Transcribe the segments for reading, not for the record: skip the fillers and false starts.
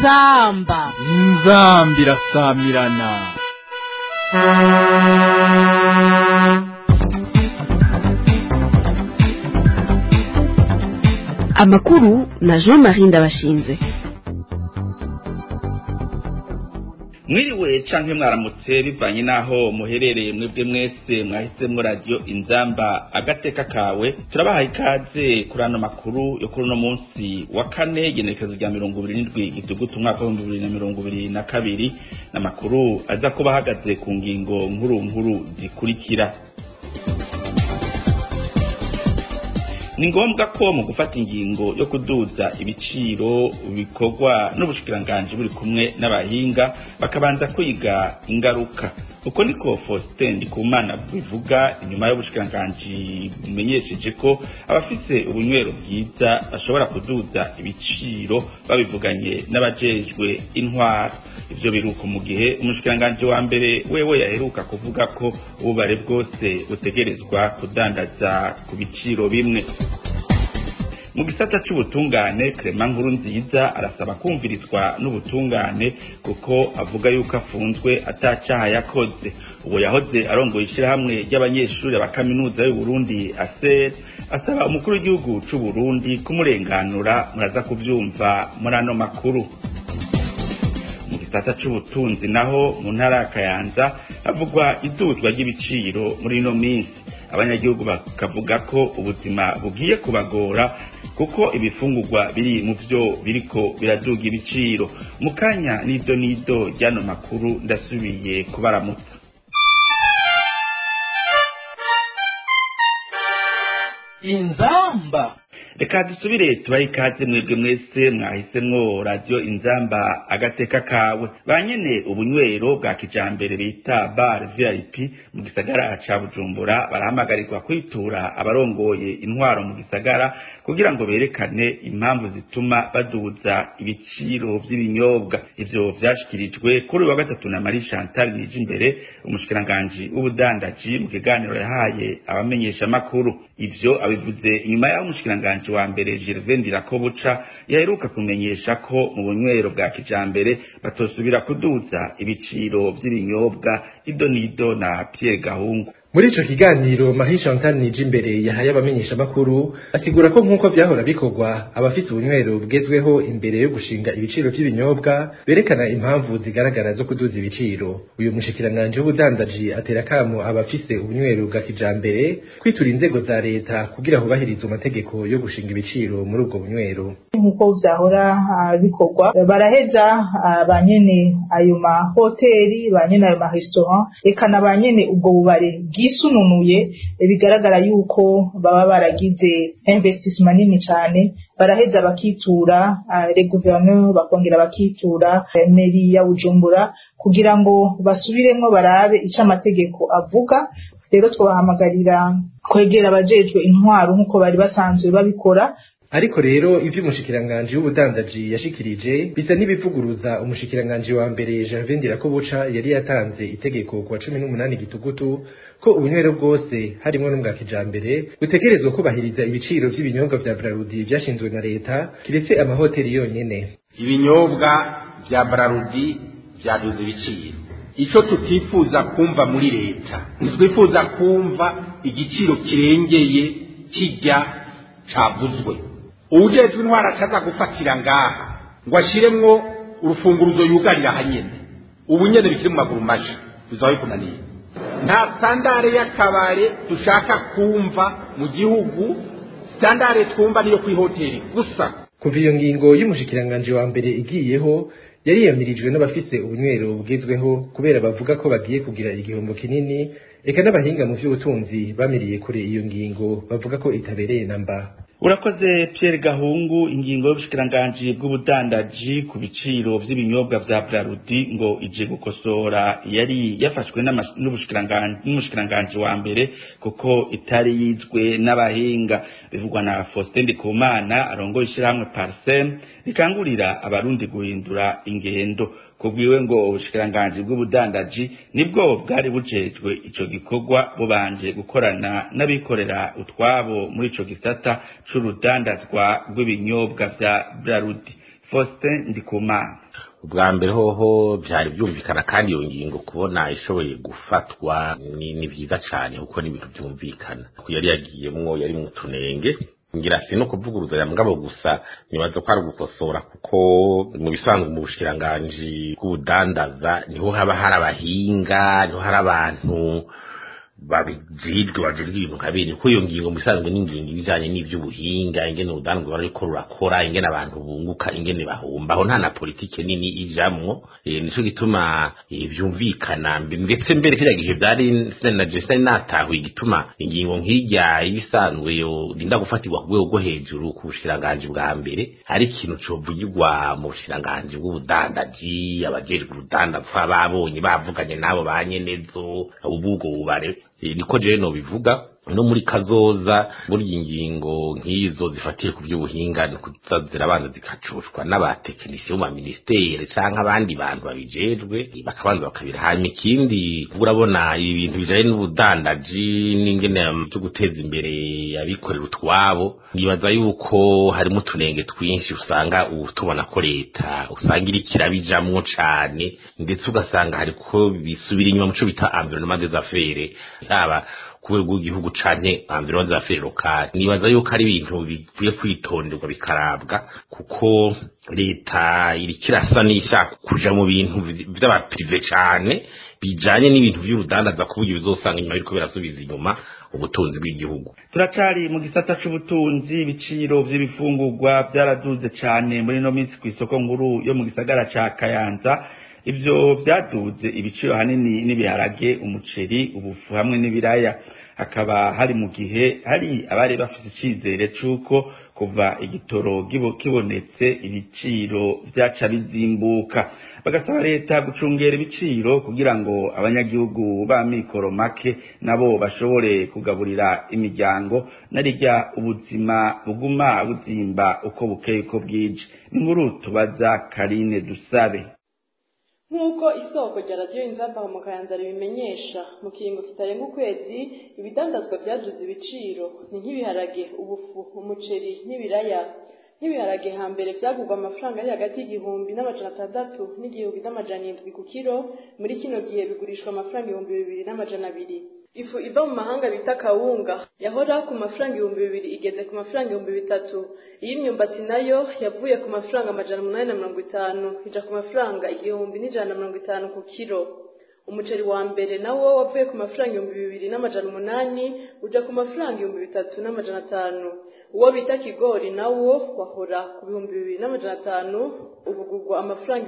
inzamba irasamirana. Amakuru na Jean-Marie Ndabashinze. Mwiriwe canke mwaramutse bivanye naho muherereye mwebwe mwese mwahisemwo radio Inzamba agateka kawe. Turabahaye ikaze kuri ano makuru yo kuri no munsi wa kane igenekerezo rya 27 Gitugutu umwaka wa 2022 na makuru aza kuba ahagaze ku ngingo nkuru zikurikira. Ni ngombwa ko mu gufata ingingo yo kuduza ibiciro bikorwa n'ubushikiranganji buri kumwe n'abahinga bakabanza kwiga ingaruka. Uko niko Faustin Ndikumana bivuga inyuma y'ubushikiranganji bumenyesheje ko abafise ubunywero bwiza bashobora kuduza ibiciro babivuganye n'abajejwe intwaro. Ivyo biruko mu gihe umushikiranganji wa mbere wewe yaheruka kuvuga ko ububare bwose butegerezwa kudandaza ku biciro bimwe. Mu gisata c'ubutungane Clement Nkurunziza arasaba kumvirizwa n'ubutungane kuko avuga yuko afunzwe atacaha yakoze. Uwo yahoze arongoye ishirahamwe ry'abanyeshuri ba kaminuza y'u Burundi ASER asaba umukuru w'igihugu c'u Burundi kumurenganura. Muraza kuvyumva muri ano makuru. Mu gisata c'ubutunzi naho mu ntara ya Kayanza havugwa iduzwa ry'ibiciro muri ino minsi. Abanyagihugu bakavuga ko ubuzima bugiye kubagora kuko ibifungurwa biri mu byo biriko biraduga ibiciro. Mukanya nido ryano makuru ndasubiye kubaramutsa. Inzamba. Reka dusubire tubahe ikaze mwebwe mwese mwahisemwo radio Inzamba agateka kawe. Banyene ubunywero bwa kijambere bita bar VIP mu gisagara ca Bujumbura barahamagarirwa kwitura abarongoye intwaro mu gisagara kugira ngo berekane impamvu zituma baduza ibiciro vy'ibinyobwa. Ivyo vyashikirijwe kuri wa gatatu na Marie Chantal Nijimbere umushikiranganji w'ubudandaji mu kiganiro yahaye abamenyesha makuru. Ivyo abivuze inyuma y'aho umushikiranganji wa mbere Gervais Ndirakobuca yaheruka kumenyesha ko mu bunywero bwa kijambere batosubira kuduza ibiciro vy'ibinyobwa. Idonido na Pierre Gahungu. Muri ico kiganiro Marie Chantal Nijimbere yahaye abamenyesha makuru asigura ko nkuko vyahora bikorwa abafite ubunywero bugezweho imbere yo gushinga ibiciro by'ibinyobwa berekana impamvu zigaragara zo kuduza ibiciro. Uyu mushikiranganje w'ubudandaji atera kamo abafise ubunywero bwa kijambere kwitura inzego za leta kugira hubahirize amategeko yo gushinga ibiciro muri ubwo bunywero. Nkuko vyahora bikorwa baraheza banyene ayo ma hoteli banyene ayo ma restaurant ekana banyene ubwo bubare bwisununuye bigaragara yuko baba baragize investissement nini cyane. Baraheza bakitura le gouverneur bakongera bakitura mairie ya Bujumbura kugira ngo basubiremwo barabe ico amategeko avuga. Rero twabahamagarira kwegera abajejwe intwaro nkuko bari basanzwe babikora. Ariko rero ivyo umushikiranganje w'ubudandaji yashikirije bisa n'ibivuguruza umushikiranganje wa mbere Gervais Ndirakobuca yari yatanze itegeko kwa 18 Gitugutu ko ubunywero bwose harimo n'ubwa kijambere butegerezwa kubahiriza ibiciro vy'ibinyobwa vya Brarudi vyashinzwe na leta kiretse amahoteli yonyene. Ibinyobwa vya Brarudi vyaduze ibiciro. Ico tutifuza kumva muri leta, ntitwifuza kumva igiciro kirengeye kijya cavuzwe. Ujejwe intwara ataza gufatira ngaha ngo ashiremwo urufunguruzo yugarira hanyene ubunyene bikiri mu maguru maje bizawe kunaniye. Nta standard y'akabare dushaka kumva mu gihugu. Standard twumva niyo kuri hoteli gusa. Kuva iyo ngingo y'umushikiranganje wa mbere igiyeho yariyamirijwe n'abafise ubunywero bugezweho kubera bavuga ko bagiye kugira igihombo kinini. Eka n'abahinga mu vy'ubutunzi bamiriye kure iyo ngingo bavuga ko itabereye namba. Urakoze Pierre Gahungu. Ingingo y'ubushikiranganji bw'ubudandaji ku biciro vy'ibinyobwa vya Brarudi ngo ije gukosora yari yafashwe n'umushikiranganji wa mbere kuko itari yizwe n'abahinga. Bivugwa na Faustin Ndikumana arongoye ishirahamwe Parsem rikangurira abarundi guhindura ingendo. Kubwiwe ngo ubushikiranganji bw'ubudandaji nibwo bwari bujejwe ico gikorwa bubanje gukorana n'abikorera utwabo muri ico gisata c'urudandazwa rw'ibinyobwa vya Brarudi. Faustin Ndikumana. ubwa mbere hoho byari byumvikana kandi iyo ngingo kubona ishoboye gufatwa ni byiza cyane kuko ni ibintu byumvikana yari yagiyemwo yari mu tunenge ngira si no kuvuguruza ya mugabo gusa nibaza ko ari gukosora kuko mu bisanzwe mu bushikiranganje bw'ubudandaza niho haba hari abahinga niho hari abantu babijijwe bajijwe ibintu kabiri ko iyo ngingo mu bisanzwe n'ingingo ibijanye n'ivy'ubuhinga ingene ubudandaza bariko rurakora ingene abantu bunguka ingene bahomba aho nta na politike nini ijamwo nico gituma vyumvikana ndetse mbere kiriya gihe byari senaje natahuye igituma ingingo nk'ijya ibisanzwe yo linda gufatirwa ku rwego rwo hejuru ku bushiranganje bwa mbere ari ikintu covugirwa mu bushiranganje bw'ubudandaji abajejwe ubudandaza babonye bavuganye nabo banyenezo ububwo bubare niko je no bivuga no muri kazoza muri ingingo nk'izo zifatiye ku by'ubuhinga no kuzazira abantu zikacushwa n'abatekinisiye mu ministeri canke abandi bantu babijejwe bakabanza bakabira hanyuma ikindi urabona ibintu bijanye n'ubudandaji n'ingene cyo guteza imbere abikorera utwabo nibaza yuko harimo tunenge twinshi usanga tubona ko leta usanga iri kirabijamwo cane ndetse ugasanga hariko bisubira inyuma muco bita environnement des affaires haba kubego igihugu canke environnement des affaires locales nibaza yuko ari ibintu bikwiye kwitonderwa bikarabwa kuko leta iri kirasa n'ishaka kuja mu bintu vy'aba privé cane bijanye n'ibintu by'urudandaza kuburyo bizosanga inyuma biriko birasubiza inyuma ubutunzi bw'igihugu. Turacari mu gisata c'ubutunzi ibiciro vy'ibifungurwa byaraduze cane muri no minsi ku isoko nkuru yo mu gisagara ca Kayanza. Ivyo vyaduze ibiciro hanini n'ibiharage umuceri ubufu hamwe n'ibiraya akaba hari mu gihe hari abari bafite icizere c'uko kuva igitoro kibonetse ibiciro vyaca bizimbuka bagasaba leta gucungera ibiciro kugira ngo abanyagihugu ba mikoro make nabo bashobore kugaburira imiryango narijya ubuzima buguma buzimba uko bukeye uko bwije inkuru tubaza Karine Dusabe. Nk'uko isoko rya radiyo Inzamba mu Kayanza ribimenyesha mu kiringo kitarenga ukwezi ibidandazwa vyaduze ibiciro ni nk'ibiharage ubufu umuceri n'ibiraya nk'ibiharage hambere vyagurwa amafaranga ari hagati y'igihumbi n'amajana 600 n'igihumbi n'amajana 7 ku kilo muri kino gihe bigurishwa amafaranga 2200 ifu iva mu mahanga bita kawunga yahora ku mafaranga 2000 igeze ku mafaranga 3000 iyi myumbati nayo yavuye ku mafaranga amajana 850 ija ku mafaranga 1150 ku kilo umuceri wa mbere nawo wavuye ku mafaranga 2800 uja ku mafaranga 3500 uwo bita kigori nawo wahora ku 2500 ubugurwa amafaranga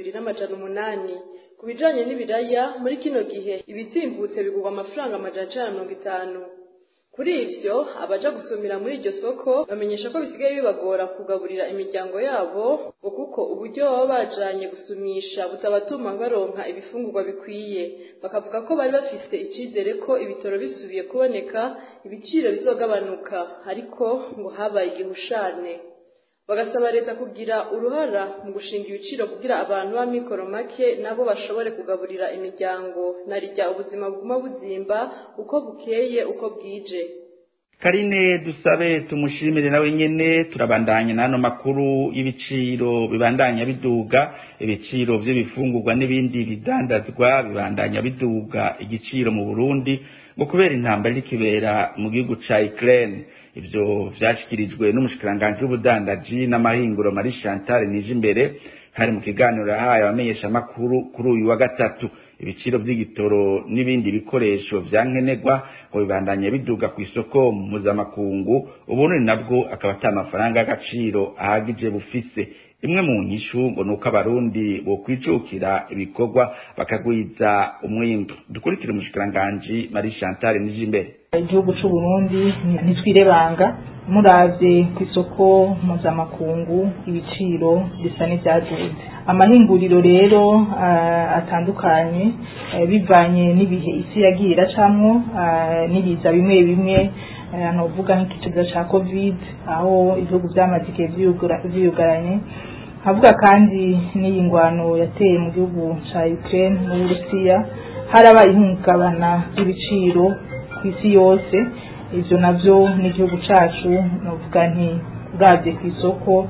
2800 kubijanye n'ibiraya muri kino gihe ibizimbutse bigurwa amafaranga amajana 150 kuri ivyo abaja gusumira muri iryo soko bamenyesha ko bisigaye bibagora kugaburira imiryango yabo kuko uburyo baba bajanye gusumisha butabatuma baronka ibifungurwa bikwiye bakavuga ko bari bafite icizere ko ibitoro bisubiye kuboneka ibiciro bizogabanuka ariko ngo habaye igihushane bagasaba leta kugira uruhara mu gushinga ibiciro kugira abantu ba mikoro make nabo bashobore kugaburira imiryango narijya ubuzima buguma buzimba uko bukeye uko bwije. Karine Dusabe tumushimire nawe nyene turabandanya nano makuru y'ibiciro bibandanya biduga ibiciro vy'ibifungurwa n'ibindi bidandazwa bibandanya biduga igiciro mu Burundi ngo kubera intambara iri kibera mu gihugu ca Ukraine ivyo vyashikirijwe n'umushikiranganje w'ubudandaji n'amahinguro Marie Chantal Nijimbere hari mu kiganiro yahaye abamenyesha makuru kuri uyu wa gatatu ibiciro by'igitoro n'ibindi bikoresho vyankenegwa ngo bibandanye biduga ku isoko mpuzamakungu ubundi nabwo akaba atamafaranga y'agaciro ahagije bufise imwe mu nyishu ngo nuko abarundi bo kwijukira ibikorwa bakagwiza umwimbu dukurikira umushikiranganje Marie Chantal Nijimbere. Igihugu c'u Burundi nitwirebanga muravye ku isoko mpuzamakungu ibiciro bisa n'ivyaduze amahinguriro rero atandukanye bivanye n'ibihe isi yagiye iracamwo n'ibiza bimwe bimwe novuga nk'ikiza ca covid aho ibihugu vyamaze igihe vyiyugaranye havuga kandi n'iyi ngwano yateye mu gihugu ca Ukraine n'Uburusiya haraba ihungabana ry'ibiciro kw'isi yose ivyo navyo n'igihugu cacu novuga nti uravye kw'isoko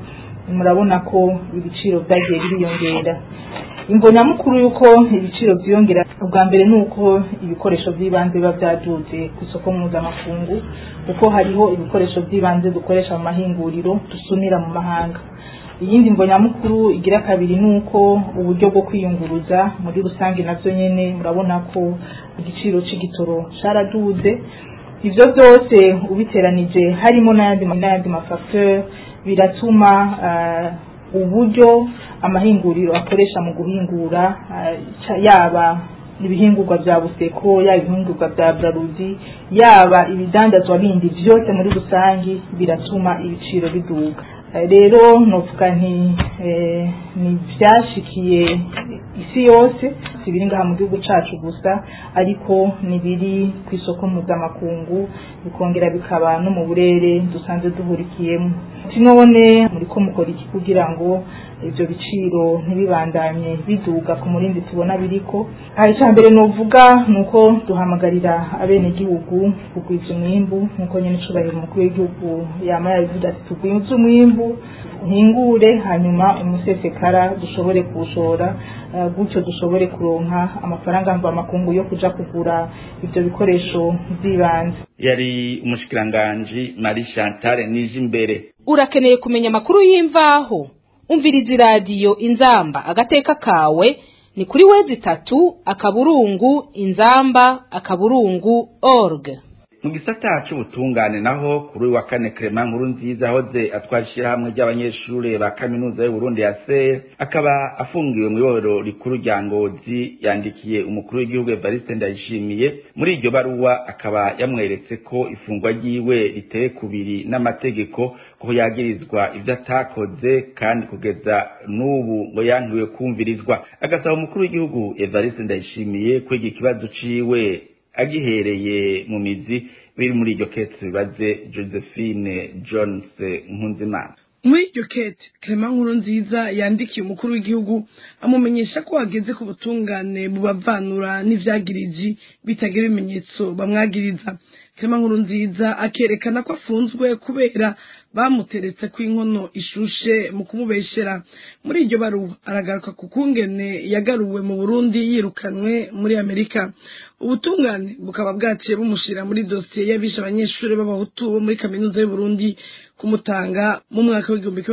murabona ko ibiciro byagiye biriyongera. Imvo nyamukuru yuko ibiciro byiyongera ubwa mbere nuko ibikoresho by'ibanze biba byaduze ku isoko mpuzamakungu, kuko hariho ibikoresho by'ibanze dukoresha mu mahinguriro dusunira mu mahanga. Iyindi mvo nyamukuru igira kabiri nuko uburyo bwo kwiyunguruza muri rusange navyo nyene murabona ko igiciro c'igitoro caraduze. Ivyo byose ubiteranije harimo n'ayandi mafacteur biratuma uburyo amahinguriro akoresha mu guhingura yaba ibihingurwa bya Buseko, yaba ibihingurwa bya Brarudi, yaba ibidandazwa bindi byose muri rusangi biratuma ibiciro biduga. Rero novuga ni byashikiye isi yose, sibiri ngaha mu gihugu cacu gusa, ariko nibiri ku isoko mpuzamakungu bikongera bikaba no mu burere dusanzwe duhurikiyemo. None muriko mukora iki kugira ngo ivyo biciro ntibibandanye biduga ku murindi tubona biriko? Icambere novuga nuko duhamagarira abene gihugu kugwiza umwimbu, nkuko nyene cubahiro umukuru w'igihugu yama yabivuze ati tugwize umwimbu, hingure hanyuma umusesekara dushobore kuwushora, gutyo dushobore kuronka amafaranga mva makungu yo kuja kugura ivyo bikoresho by'ibanze. Yari umushikiranganji Marie Chantal Nijimbere. Urakeneye kumenya makuru y'imvaho? Umviriza iradiyo Inzamba agateka kawe ni kuri www.inzamba.org. Mu gisata c'ubutungane naho kuri wa kane Clement Nkurunziza hoze atwashira hamwe ry'abanyeshure ba kaminuza y'u Burundi yase akaba afungiwe mu ibohero rikuru rya Ngozi, yandikiye umukuru w'igihugu Evariste Ndayishimiye. Muri iryo baruwa akaba yamweretse ko ifungwa ryiwe riteye kubiri n'amategeko, ko yagirizwa ivyo atakoze kandi kugeza n'ubu ngo yankiwe kumvirizwa. Agasaba umukuru w'igihugu Evariste Ndayishimiye kwiga ikibazo ciwe agihereye mu mizi. Biri muri iryo kete bibaze Josephine Jones Nkunzimana. Muri iryo kete Clement Nkurunziza yandikiye umukuru w'igihugu amumenyesha ko ageze ku butungane bubavanura n'ivyagiriji bitagira ibimenyetso bamwagiriza. Clement Nkurunziza akerekana ko afunzwe kubera bamuteretse ku inkono ishushe mu kumubeshera. Muri iryo baruwa aragaruka ku kungene yagaruwe mu Burundi yirukanwe muri Amerika. Ubutungane bukaba bwaciye bumushira muri dosiye y'abisha abanyeshure b'abahutu bo muri kaminuza y'u Burundi kumutanga mu mwaka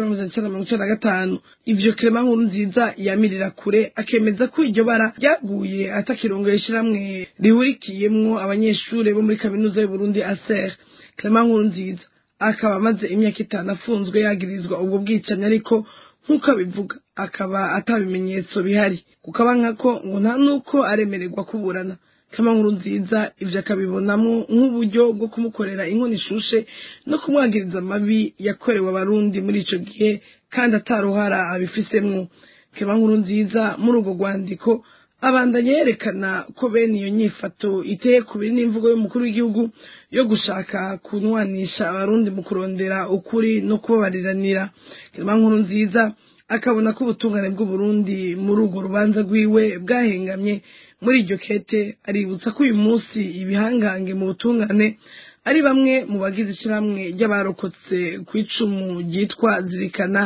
w'1995. Ivyo Clement Nkurunziza yamirira kure, akemeza ko iryo bara ryaguye atakirongoye ishiramwe rihurikiyemwo abanyeshure bo muri kaminuza y'u Burundi ASER. Clement Nkurunziza akaba amaze imyaka 5 afunzwe yagirizwa ubwo bwicanyi, ariko nkuko abivuga akaba atabimenyetso bihari, kukabanka ko ngo nta nuko aremererwa kuburana. Clement Nkurunziza ivyo akabibonamo nk'uburyo bwo kumukorera inkoni ishushe no kumwagiriza amabi yakorewe abarundi muri ico gihe kandi ataruhara abifisemwo. Clement Nkurunziza muri ubwo rwandiko abandanya yerekana ko bene iyo nyifato iteye kubiri n'imvugo y'umukuru w'igihugu yo gushaka kunwanisha abarundi mu kurondera ukuri no kubabariranira. Clement Nkurunziza akabona ko ubutungane bw'u Burundi muri urwo rubanza rwiwe bwahengamye. Muri iryo kete aributsa ko uyu munsi ibihangange mu butungane ari bamwe mu bagize ishiramwe ry'abarokotse ku icumu ryitwa Zirikana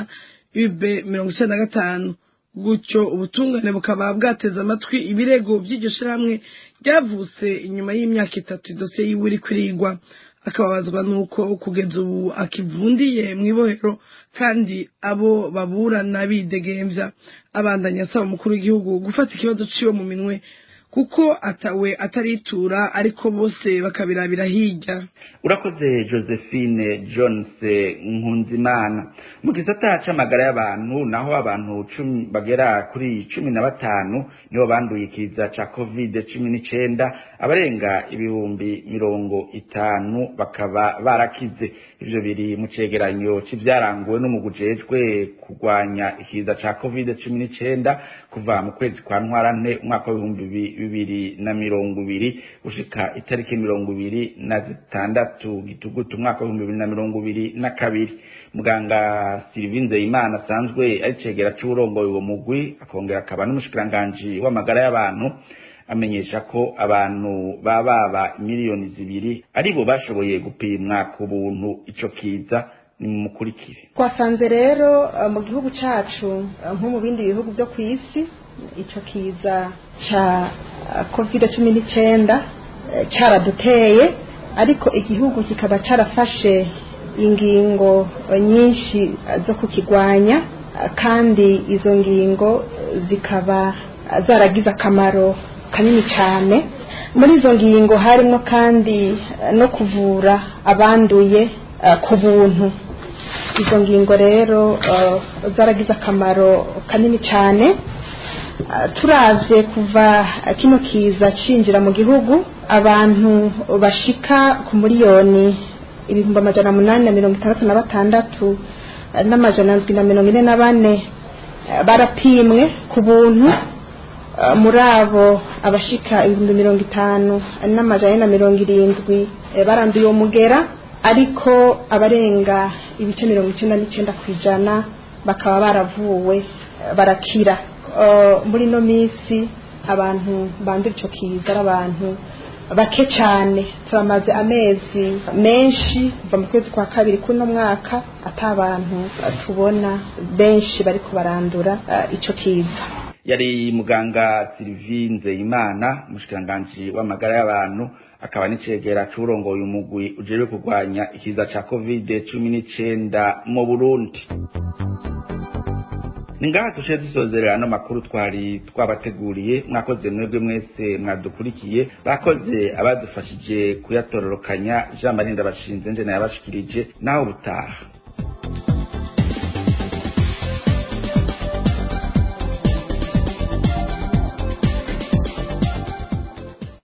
UB95. Gutyo ubutungane bukaba bwateza amatwi ibirego by'iryo shiramwe ryavutse inyuma y'imyaka 3 idosiye yiwe iri kwirigwa. Akababazwa nuko kugeza ubu akivundiye mu ibohero kandi abo baburana bidegemvya. Abandanya asaba umukuru w'igihugu gufata ikibazo ciwe mu minwe, kuko atawe ataritura ariko bose bakabirabira hirya. Urakoze Josephine Jones Nkunzimana. Mu gisata c'amagara y'abantu naho abantu 10 bagera kuri 15 nibo banduye ikiza ca COVID-19, abarenga 50,000 bakaba barakize. Ivyo biri mu cegeranyo c'ivyaranguwe n'umugujejwe kurwanya ikiza ca COVID-19 kuva mu kwezi kwa Ntwarante umwaka wa 2020 gushika itariki 26 Gitugutu umwaka wa 2022. Muganga Sylvie Nzeyimana asanzwe ari cegera c'urongoye uwo mugwi akongera akaba n'umushikiranganji w'amagara y'abantu, amenyesha ko abantu baba miliyoni 2 aribo bashoboye gupimwa ku buntu ico kiza, ni mukurikire. Twasanze rero mu gihugu cacu nko mu bindi bihugu byo ku isi ico kiza ca COVID-19 caraduteye, ariko igihugu kikaba carafashe ingingo nyinshi zo kukigwanya, kandi izo ngingo zikaba zaragize akamaro kanini cyane. Muri izo ngingo harimo kandi no kuvura abanduye ku buntu. Izo ngingo rero zaragize akamaro kanini cyane. Turavye kuva kino kiza cinjira mu gihugu, abantu bashika ku miliyoni 866 n'amajana 744 barapimwe ku buntu. Muri abo abashika 50 n'amajana 70 baranduye uwo mugera, ariko abarenga ibice 99% bakaba baravuwe barakira. Muri no misi abantu bandura ico kiza ari abantu bake cyane. Turamaze amezi menshi kuva mu kwezi kwa kabiri kuno mwaka atabantu tubona benshi bariko barandura ico kiza. Yari muganga Sylvie Nzeyimana, mushikiranganje w'amagara y'abantu, akaba n'icegera c'urongoye umugwi ujejwe kurwanya ikiza ca COVID-19 mu Burundi. Ningaha tushe dusozerera ano makuru twari twabateguriye. Mwakoze mwebwe mwese mwadukurikiye, bakoze abadufashije kuyatororokanya. Jean Marie Ndabashinze nje nayabashikirije, naho butaha.